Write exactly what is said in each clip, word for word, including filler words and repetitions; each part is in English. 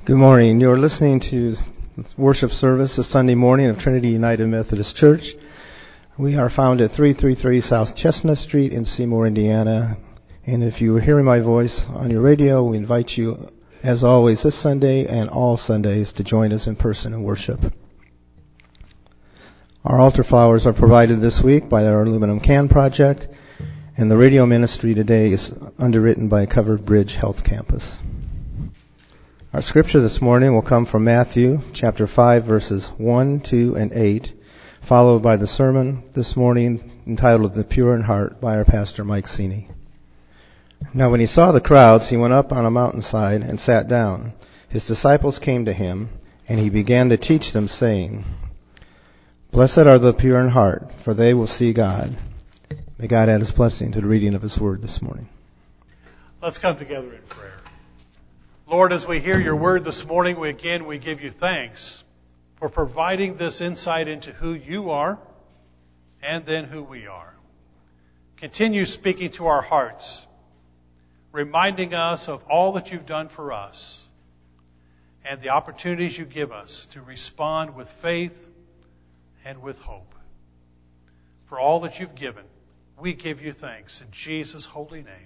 Good morning. You're listening to worship service this Sunday morning of Trinity United Methodist Church. We are found at three thirty-three South Chestnut Street in Seymour, Indiana. And if you are hearing my voice on your radio, we invite you, as always, this Sunday and all Sundays to join us in person in worship. Our altar flowers are provided this week by our aluminum can project, and the radio ministry today is underwritten by Covered Bridge Health Campus. Our scripture this morning will come from Matthew chapter five, verses one, two, and eight, followed by the sermon this morning entitled The Pure in Heart by our pastor Mike Sini. Now when he saw the crowds, he went up on a mountainside and sat down. His disciples came to him, and he began to teach them, saying, Blessed are the pure in heart, for they will see God. May God add his blessing to the reading of his word this morning. Let's come together in prayer. Lord, as we hear your word this morning, we again, we give you thanks for providing this insight into who you are and then who we are. Continue speaking to our hearts, reminding us of all that you've done for us and the opportunities you give us to respond with faith and with hope. For all that you've given, we give you thanks in Jesus' holy name.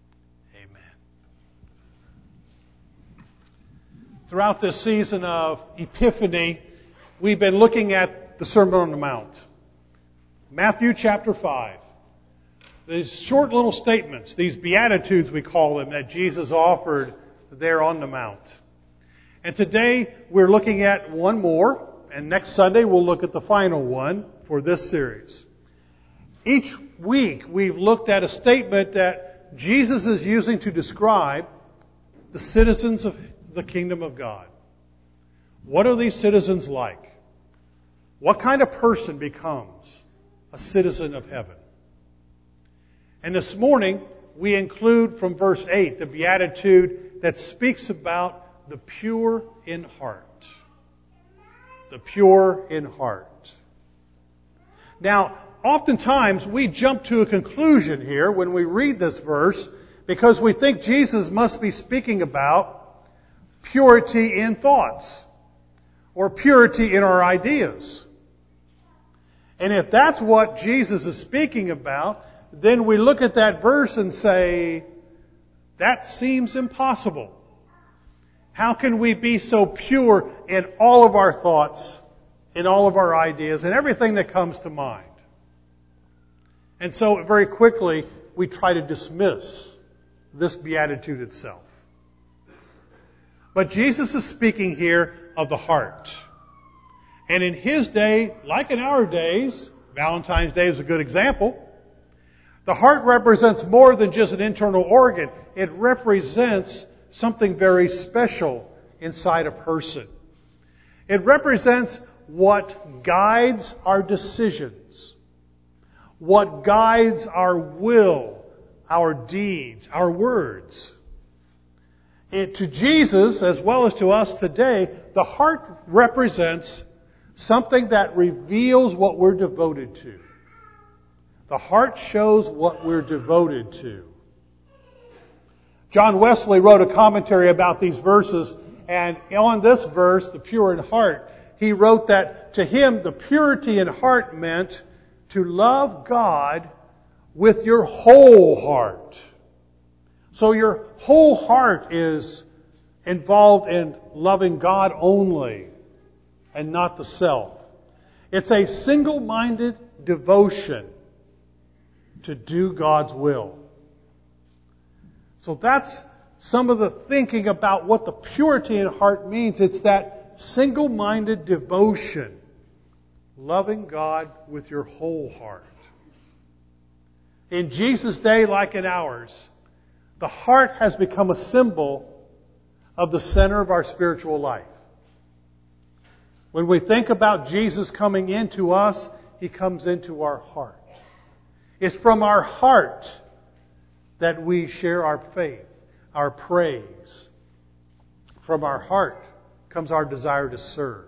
Throughout this season of Epiphany, we've been looking at the Sermon on the Mount. Matthew chapter five. These short little statements, these Beatitudes we call them, that Jesus offered there on the Mount. And today we're looking at one more, and next Sunday we'll look at the final one for this series. Each week we've looked at a statement that Jesus is using to describe the citizens of the kingdom of God. What are these citizens like? What kind of person becomes a citizen of heaven? And this morning, we include from verse eight the beatitude that speaks about the pure in heart. The pure in heart. Now, oftentimes we jump to a conclusion here when we read this verse because we think Jesus must be speaking about purity in thoughts or purity in our ideas. And if that's what Jesus is speaking about, then we look at that verse and say, that seems impossible. How can we be so pure in all of our thoughts, in all of our ideas, and everything that comes to mind? And so very quickly, we try to dismiss this beatitude itself. But Jesus is speaking here of the heart. And in His day, like in our days, Valentine's Day is a good example, the heart represents more than just an internal organ. It represents something very special inside a person. It represents what guides our decisions, what guides our will, our deeds, our words. It, to Jesus, as well as to us today, the heart represents something that reveals what we're devoted to. The heart shows what we're devoted to. John Wesley wrote a commentary about these verses, and on this verse, the pure in heart, he wrote that to him, the purity in heart meant to love God with your whole heart. So your whole heart is involved in loving God only and not the self. It's a single-minded devotion to do God's will. So that's some of the thinking about what the purity in heart means. It's that single-minded devotion, loving God with your whole heart. In Jesus' day, like in ours, the heart has become a symbol of the center of our spiritual life. When we think about Jesus coming into us, He comes into our heart. It's from our heart that we share our faith, our praise. From our heart comes our desire to serve.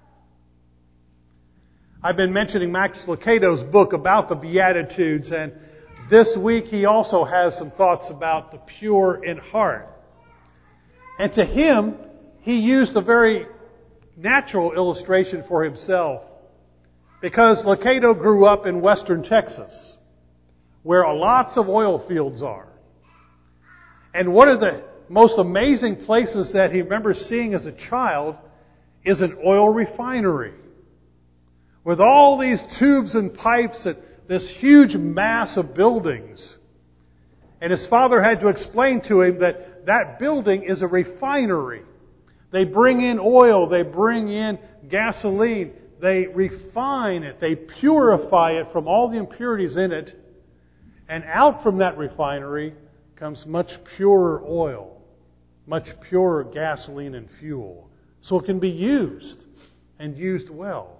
I've been mentioning Max Lucado's book about the Beatitudes, and this week he also has some thoughts about the pure in heart. And to him, he used a very natural illustration for himself because Lucado grew up in western Texas, where lots of oil fields are. And one of the most amazing places that he remembers seeing as a child is an oil refinery. With all these tubes and pipes and this huge mass of buildings. And his father had to explain to him that that building is a refinery. They bring in oil, they bring in gasoline, they refine it, they purify it from all the impurities in it, and out from that refinery comes much purer oil, much purer gasoline and fuel, so it can be used and used well.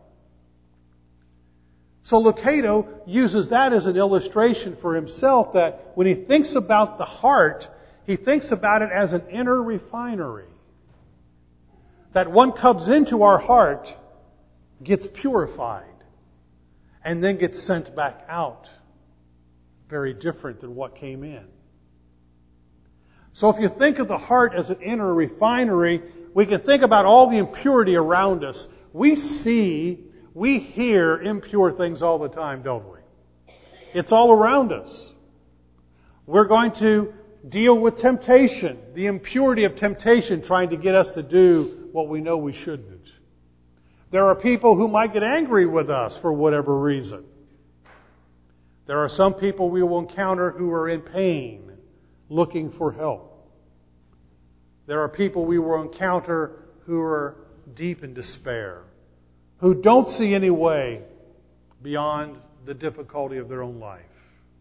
So Lucado uses that as an illustration for himself that when he thinks about the heart, he thinks about it as an inner refinery. That one comes into our heart, gets purified, and then gets sent back out. Very different than what came in. So if you think of the heart as an inner refinery, we can think about all the impurity around us. We see, we hear impure things all the time, don't we? It's all around us. We're going to deal with temptation, the impurity of temptation trying to get us to do what we know we shouldn't. There are people who might get angry with us for whatever reason. There are some people we will encounter who are in pain, looking for help. There are people we will encounter who are deep in despair, who don't see any way beyond the difficulty of their own life.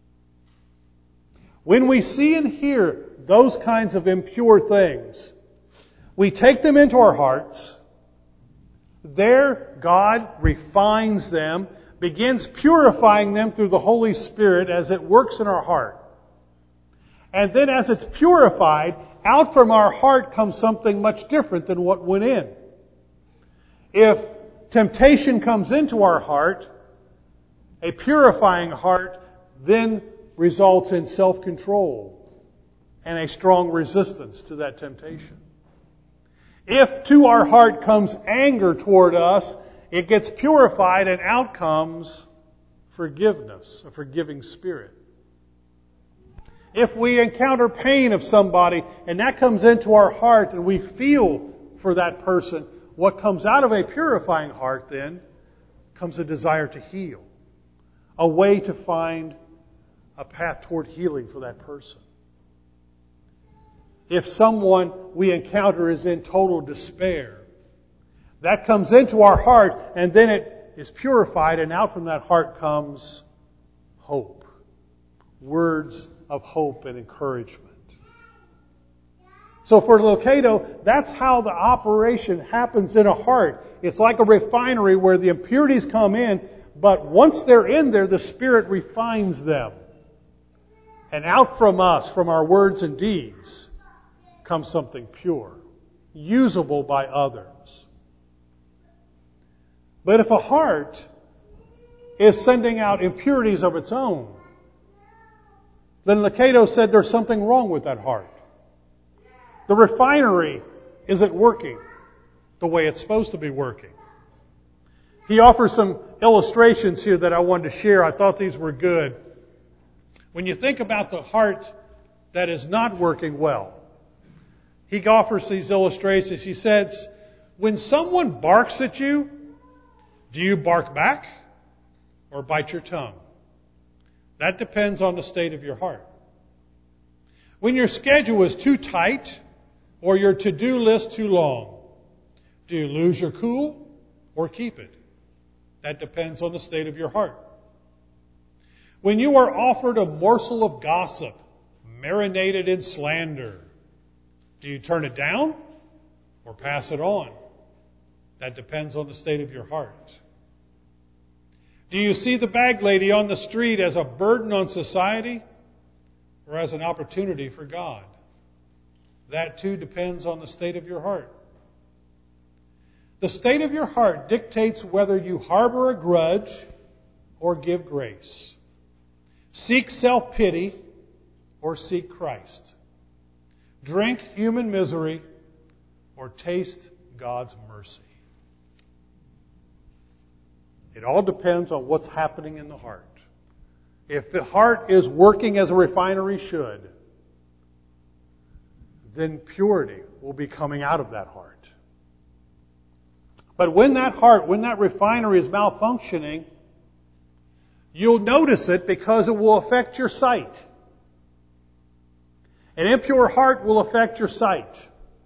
When we see and hear those kinds of impure things, we take them into our hearts. There, God refines them, begins purifying them through the Holy Spirit as it works in our heart. And then as it's purified, out from our heart comes something much different than what went in. If temptation comes into our heart, a purifying heart then results in self-control and a strong resistance to that temptation. If to our heart comes anger toward us, it gets purified and out comes forgiveness, a forgiving spirit. If we encounter pain of somebody and that comes into our heart and we feel for that person, what comes out of a purifying heart then comes a desire to heal, a way to find a path toward healing for that person. If someone we encounter is in total despair, that comes into our heart and then it is purified and out from that heart comes hope. Words of hope and encouragement. So for Lucado, that's how the operation happens in a heart. It's like a refinery where the impurities come in, but once they're in there, the Spirit refines them. And out from us, from our words and deeds, comes something pure, usable by others. But if a heart is sending out impurities of its own, then Lucado said there's something wrong with that heart. The refinery isn't working the way it's supposed to be working. He offers some illustrations here that I wanted to share. I thought these were good. When you think about the heart that is not working well, he offers these illustrations. He says, when someone barks at you, do you bark back or bite your tongue? That depends on the state of your heart. When your schedule is too tight or your to-do list too long, do you lose your cool or keep it? That depends on the state of your heart. When you are offered a morsel of gossip, marinated in slander, do you turn it down or pass it on? That depends on the state of your heart. Do you see the bag lady on the street as a burden on society or as an opportunity for God? That too depends on the state of your heart. The state of your heart dictates whether you harbor a grudge or give grace. Seek self-pity or seek Christ. Drink human misery or taste God's mercy. It all depends on what's happening in the heart. If the heart is working as a refinery should, then purity will be coming out of that heart. But when that heart, when that refinery is malfunctioning, you'll notice it because it will affect your sight. An impure heart will affect your sight.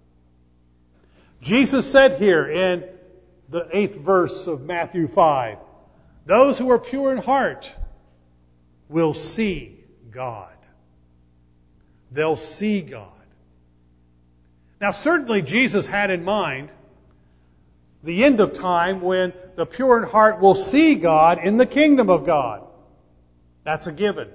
Jesus said here in the eighth verse of Matthew five, those who are pure in heart will see God. They'll see God. Now certainly Jesus had in mind the end of time when the pure in heart will see God in the kingdom of God. That's a given.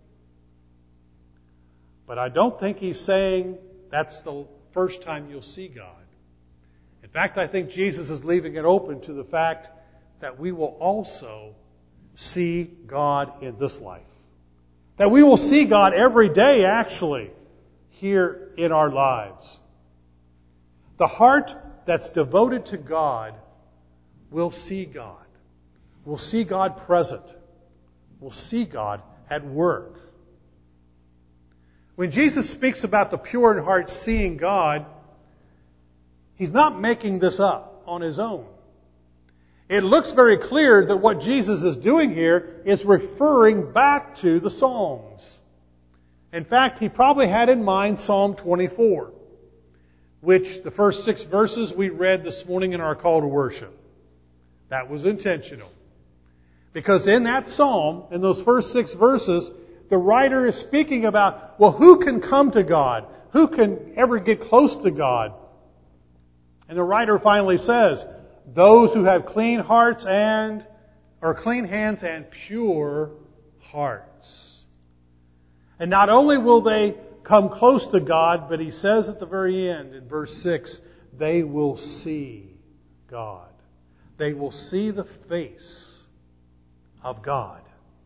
But I don't think he's saying that's the first time you'll see God. In fact, I think Jesus is leaving it open to the fact that we will also see God in this life. That we will see God every day, actually, here in our lives. The heart that's devoted to God will see God. Will see God present. Will see God at work. When Jesus speaks about the pure in heart seeing God, He's not making this up on His own. It looks very clear that what Jesus is doing here is referring back to the Psalms. In fact, He probably had in mind Psalm twenty-four, which the first six verses we read this morning in our call to worship. That was intentional. Because in that psalm, in those first six verses, the writer is speaking about, well, who can come to God? Who can ever get close to God? And the writer finally says, those who have clean hearts and, or clean hands and pure hearts. And not only will they come close to God, but he says at the very end, in verse six, they will see God. They will see the face of God.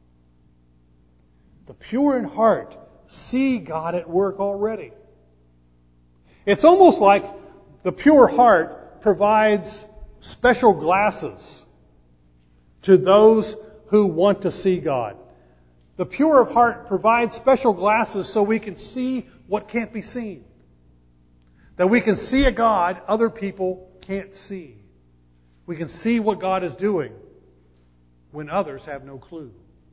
The pure in heart see God at work already. It's almost like the pure heart provides special glasses to those who want to see God. The pure of heart provides special glasses so we can see what can't be seen. That we can see a God other people can't see. We can see what God is doing when others have no clue.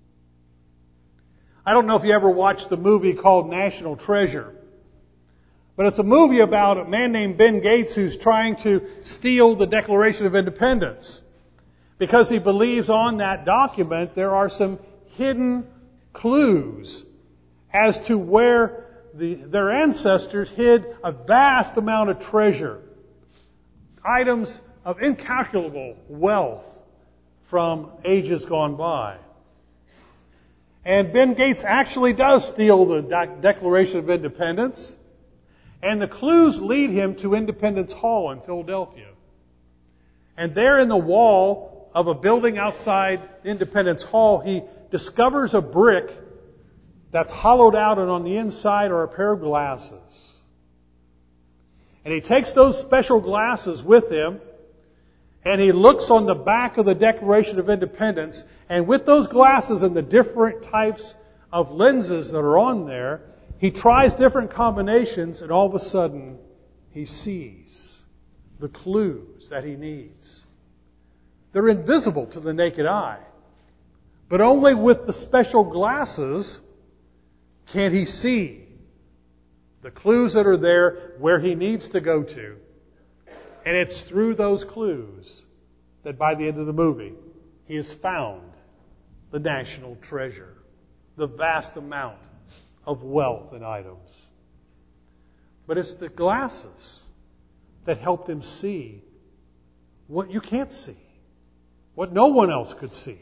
I don't know if you ever watched the movie called National Treasure. But it's a movie about a man named Ben Gates who's trying to steal the Declaration of Independence. Because he believes on that document there are some hidden clues as to where the, their ancestors hid a vast amount of treasure. Items of incalculable wealth from ages gone by. And Ben Gates actually does steal the De- Declaration of Independence. And the clues lead him to Independence Hall in Philadelphia. And there in the wall of a building outside Independence Hall, he discovers a brick that's hollowed out, and on the inside are a pair of glasses. And he takes those special glasses with him, and he looks on the back of the Declaration of Independence, and with those glasses and the different types of lenses that are on there, he tries different combinations, and all of a sudden, he sees the clues that he needs. They're invisible to the naked eye. But only with the special glasses can he see the clues that are there where he needs to go to. And it's through those clues that by the end of the movie, he has found the national treasure, the vast amount of wealth and items. But it's the glasses that helped him see what you can't see, what no one else could see.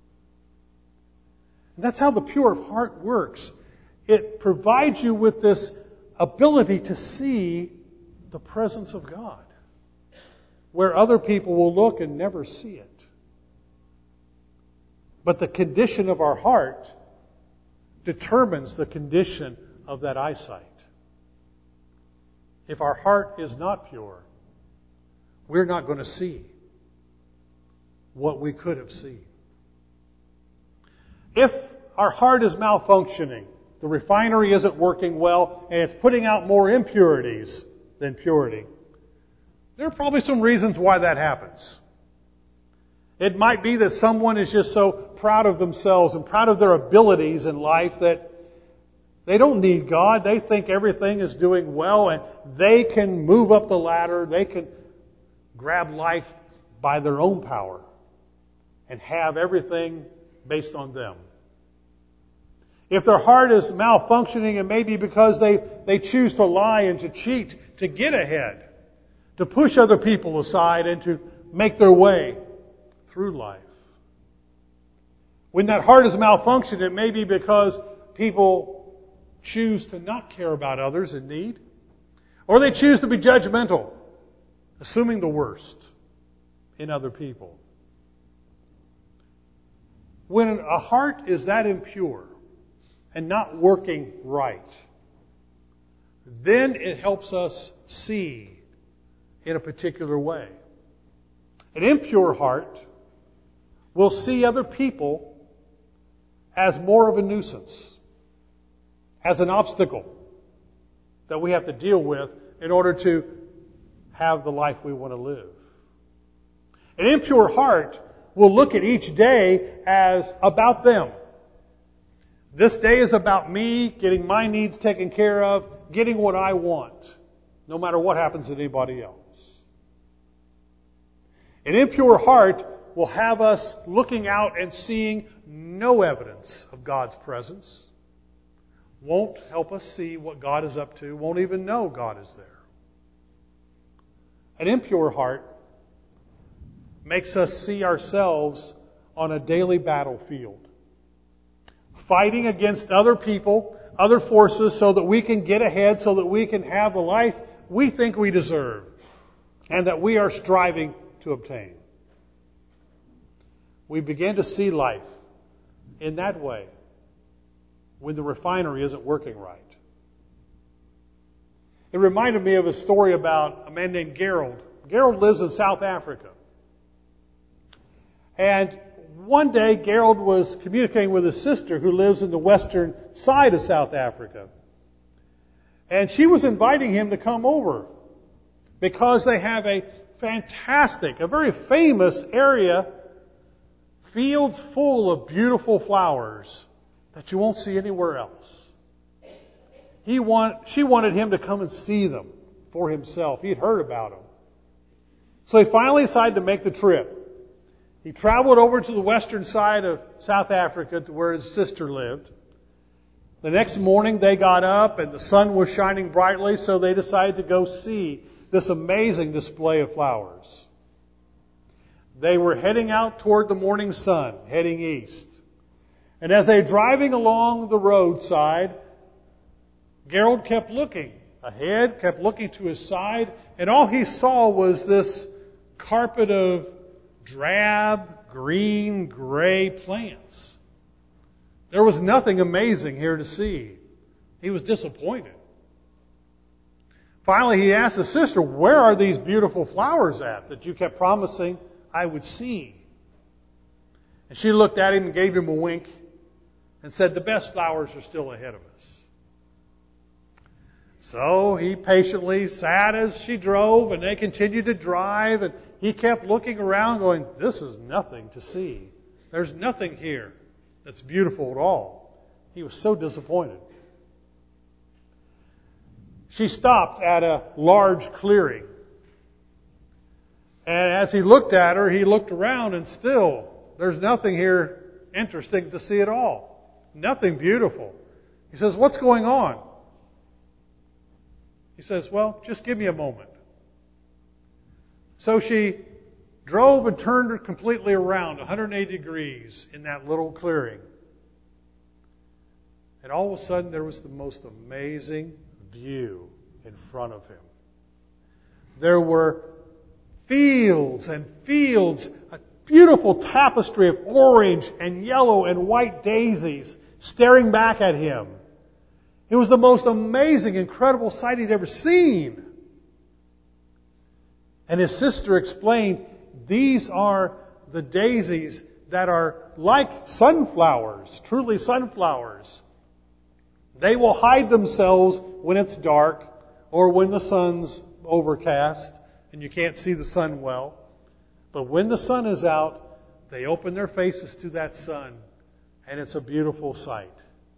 And that's how the pure of heart works. It provides you with this ability to see the presence of God, where other people will look and never see it. But the condition of our heart determines the condition of that eyesight. If our heart is not pure, we're not going to see what we could have seen. If our heart is malfunctioning, the refinery isn't working well, and it's putting out more impurities than purity, there are probably some reasons why that happens. It might be that someone is just so proud of themselves and proud of their abilities in life that they don't need God. They think everything is doing well and they can move up the ladder. They can grab life by their own power and have everything based on them. If their heart is malfunctioning, it may be because they, they choose to lie and to cheat to get ahead, to push other people aside and to make their way through life. When that heart is malfunctioning, it may be because people choose to not care about others in need, or they choose to be judgmental, assuming the worst in other people. When a heart is that impure and not working right, then it helps us see in a particular way. An impure heart will see other people as more of a nuisance, as an obstacle that we have to deal with in order to have the life we want to live. An impure heart will look at each day as about them. This day is about me getting my needs taken care of, getting what I want, no matter what happens to anybody else. An impure heart will have us looking out and seeing no evidence of God's presence. Won't help us see what God is up to, won't even know God is there. An impure heart makes us see ourselves on a daily battlefield, fighting against other people, other forces, so that we can get ahead, so that we can have the life we think we deserve and that we are striving to obtain. We begin to see life in that way when the refinery isn't working right. It reminded me of a story about a man named Gerald. Gerald lives in South Africa. And one day, Gerald was communicating with his sister who lives in the western side of South Africa. And she was inviting him to come over because they have a fantastic, a very famous area, fields full of beautiful flowers that you won't see anywhere else. He want, she wanted him to come and see them for himself. He'd heard about them. So he finally decided to make the trip. He traveled over to the western side of South Africa to where his sister lived. The next morning they got up and the sun was shining brightly, so they decided to go see this amazing display of flowers. They were heading out toward the morning sun, heading east. And as they were driving along the roadside, Gerald kept looking ahead, kept looking to his side, and all he saw was this carpet of drab, green, gray plants. There was nothing amazing here to see. He was disappointed. Finally, he asked his sister, "Where are these beautiful flowers at that you kept promising I would see?" And she looked at him and gave him a wink and said, "The best flowers are still ahead of us." So he patiently sat as she drove, and they continued to drive, and he kept looking around going, "This is nothing to see. There's nothing here that's beautiful at all." He was so disappointed. She stopped at a large clearing. And as he looked at her, he looked around, and still, there's nothing here interesting to see at all. Nothing beautiful. He says, "What's going on?" He says, "Well, just give me a moment." So she drove and turned her completely around, one hundred eighty degrees, in that little clearing. And all of a sudden, there was the most amazing view in front of him. There were fields and fields, a beautiful tapestry of orange and yellow and white daisies staring back at him. It was the most amazing, incredible sight he'd ever seen. And his sister explained, these are the daisies that are like sunflowers, truly sunflowers. They will hide themselves when it's dark or when the sun's overcast and you can't see the sun well. But when the sun is out, they open their faces to that sun, and it's a beautiful sight.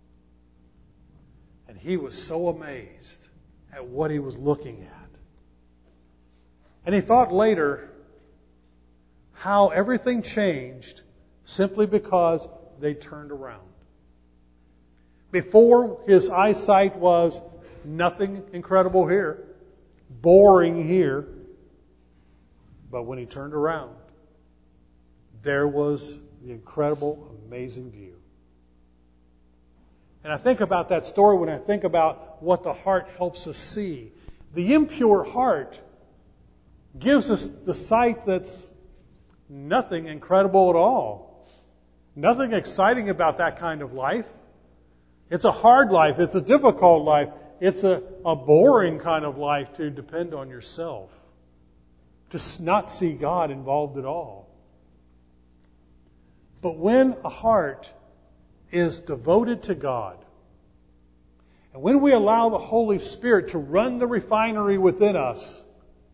And he was so amazed at what he was looking at. And he thought later how everything changed simply because they turned around. Before, his eyesight was nothing incredible here, boring here. But when he turned around, there was the incredible, amazing view. And I think about that story when I think about what the heart helps us see. The impure heart gives us the sight that's nothing incredible at all. Nothing exciting about that kind of life. It's a hard life. It's a difficult life. It's a, a boring kind of life to depend on yourself. To not see God involved at all. But when a heart is devoted to God, and when we allow the Holy Spirit to run the refinery within us,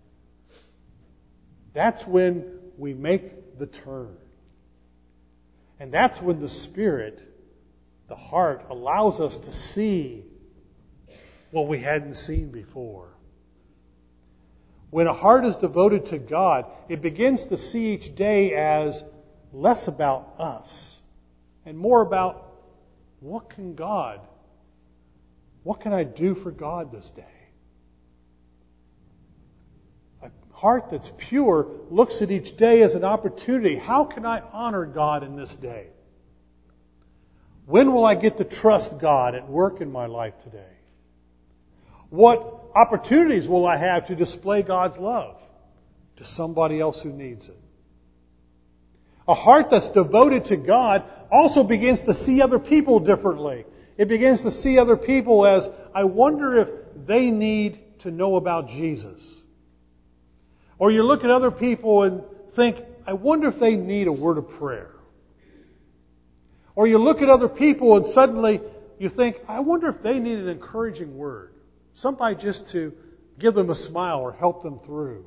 that's when we make the turn. And that's when the Spirit, the heart, allows us to see what we hadn't seen before. When a heart is devoted to God, it begins to see each day as less about us and more about what can God, what can I do for God this day? A heart that's pure looks at each day as an opportunity. How can I honor God in this day? When will I get to trust God at work in my life today? What opportunities will I have to display God's love to somebody else who needs it? A heart that's devoted to God also begins to see other people differently. It begins to see other people as, I wonder if they need to know about Jesus. Or you look at other people and think, I wonder if they need a word of prayer. Or you look at other people and suddenly you think, I wonder if they need an encouraging word. Somebody just to give them a smile or help them through.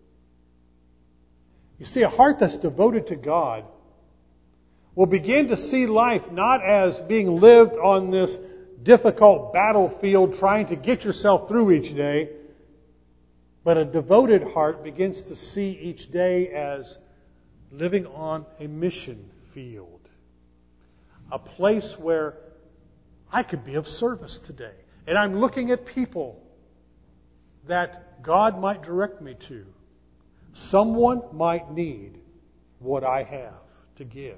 You see, a heart that's devoted to God will begin to see life not as being lived on this difficult battlefield trying to get yourself through each day, but a devoted heart begins to see each day as living on a mission field. A place where I could be of service today. And I'm looking at people that God might direct me to. Someone might need what I have to give.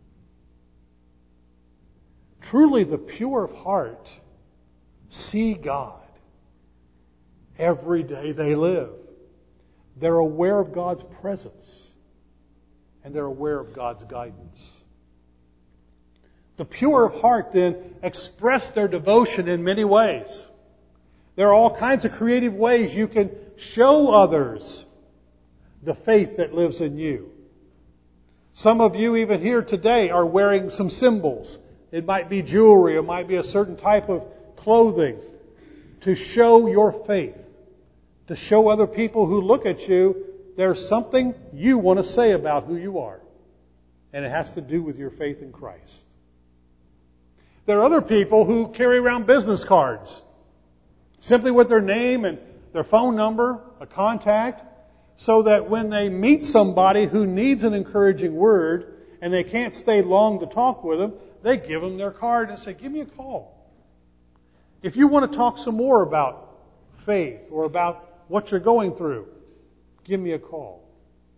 Truly, the pure of heart see God every day they live. They're aware of God's presence, and they're aware of God's guidance. The pure of heart then express their devotion in many ways. There are all kinds of creative ways you can show others the faith that lives in you. Some of you even here today are wearing some symbols. It might be jewelry, it might be a certain type of clothing to show your faith, to show other people who look at you there's something you want to say about who you are. And it has to do with your faith in Christ. There are other people who carry around business cards, simply with their name and their phone number, a contact, so that when they meet somebody who needs an encouraging word and they can't stay long to talk with them, they give them their card and say, give me a call. If you want to talk some more about faith or about what you're going through, give me a call.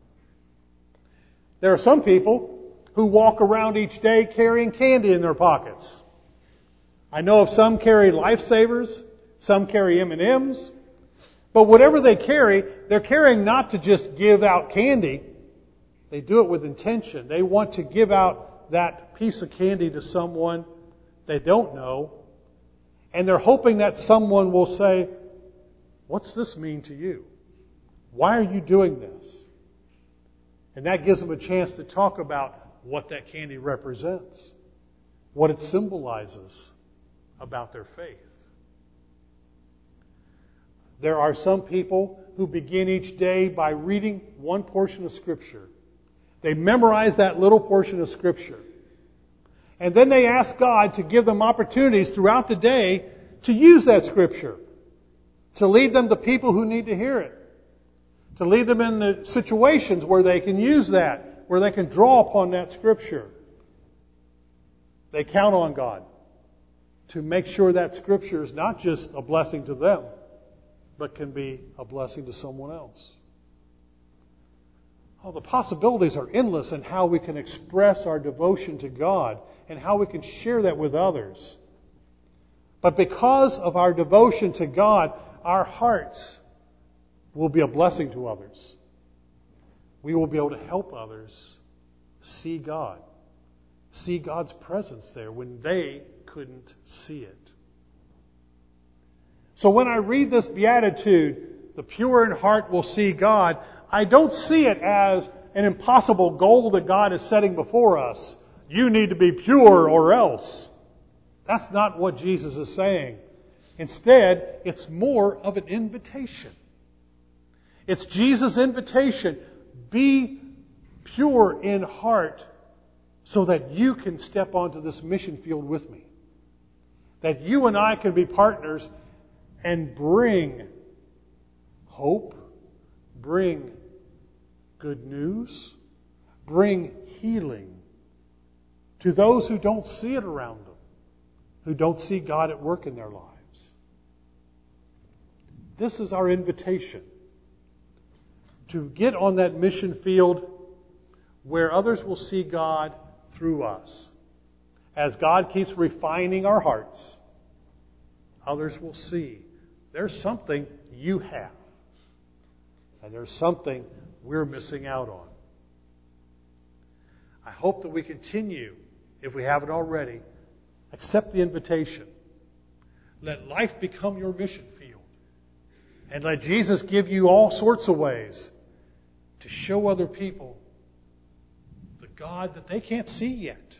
There are some people who walk around each day carrying candy in their pockets. I know of some carry Lifesavers, some carry M and M's, but whatever they carry, they're carrying not to just give out candy. They do it with intention. They want to give out that piece of candy to someone they don't know, and they're hoping that someone will say, what's this mean to you? Why are you doing this? And that gives them a chance to talk about what that candy represents, what it symbolizes about their faith. There are some people who begin each day by reading one portion of Scripture. They memorize that little portion of Scripture. And then they ask God to give them opportunities throughout the day to use that Scripture, to lead them to people who need to hear it, to lead them in the situations where they can use that, where they can draw upon that Scripture. They count on God to make sure that Scripture is not just a blessing to them, but can be a blessing to someone else. Oh, the possibilities are endless in how we can express our devotion to God and how we can share that with others. But because of our devotion to God, our hearts will be a blessing to others. We will be able to help others see God, see God's presence there when they couldn't see it. So when I read this beatitude, the pure in heart will see God, I don't see it as an impossible goal that God is setting before us. You need to be pure or else. That's not what Jesus is saying. Instead, it's more of an invitation. It's Jesus' invitation. Be pure in heart so that you can step onto this mission field with me. That you and I can be partners and bring hope, bring good news, bring healing to those who don't see it around them, who don't see God at work in their lives. This is our invitation to get on that mission field where others will see God through us. As God keeps refining our hearts, others will see there's something you have, and there's something we're missing out on. I hope that we continue, if we haven't already, accept the invitation. Let life become your mission field. And let Jesus give you all sorts of ways to show other people the God that they can't see yet,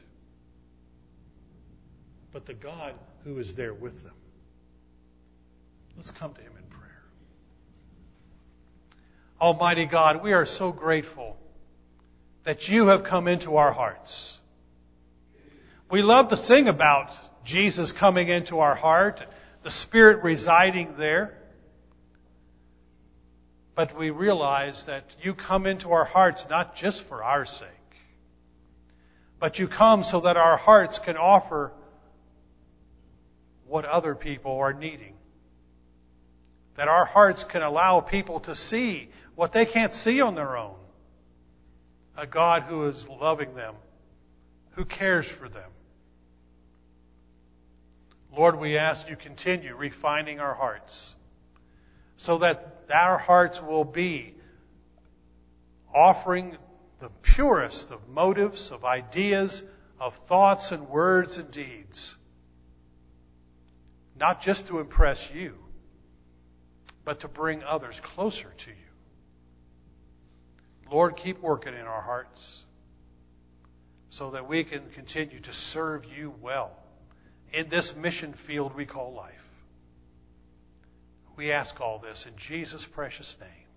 but the God who is there with them. Let's come to Him in prayer. Almighty God, we are so grateful that You have come into our hearts. We love to sing about Jesus coming into our heart, the Spirit residing there. But we realize that You come into our hearts not just for our sake, but You come so that our hearts can offer what other people are needing. That our hearts can allow people to see what they can't see on their own. A God who is loving them, who cares for them. Lord, we ask You continue refining our hearts so that our hearts will be offering the purest of motives, of ideas, of thoughts and words and deeds. Not just to impress You, but to bring others closer to You. Lord, keep working in our hearts so that we can continue to serve You well in this mission field we call life. We ask all this in Jesus' precious name.